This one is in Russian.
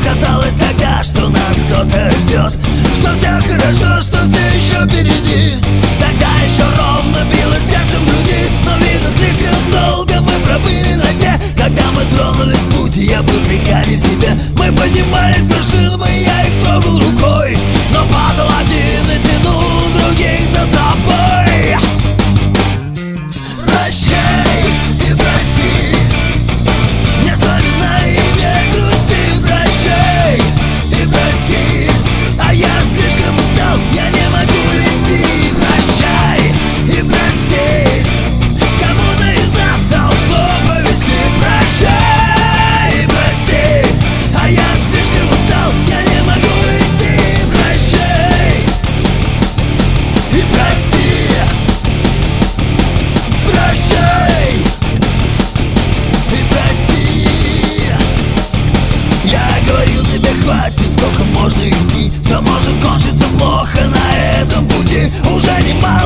казалось тогда, что нас кто-то ждет, что все хорошо, что все еще впереди. Тогда еще ровно билось сердце в груди, но видно слишком долго мы пробыли на дне. Когда мы тронулись в путь, я был с веками в себе. Мы поднимались с вершин, я их трогал рукой, но падал один и тянул других за собой. Прощай и прости, не вспоминай и не грусти. Прощай и прости, а я слишком устал, я не могу идти. Прощай и прости, кому-то из нас должно повезти. Прощай и прости, а я слишком устал, я не могу идти. Прощай и прости. Прощай и прости. Я говорил себе, хватит, сколько можно идти, все может кончиться плохо на этом пути. Уже не могу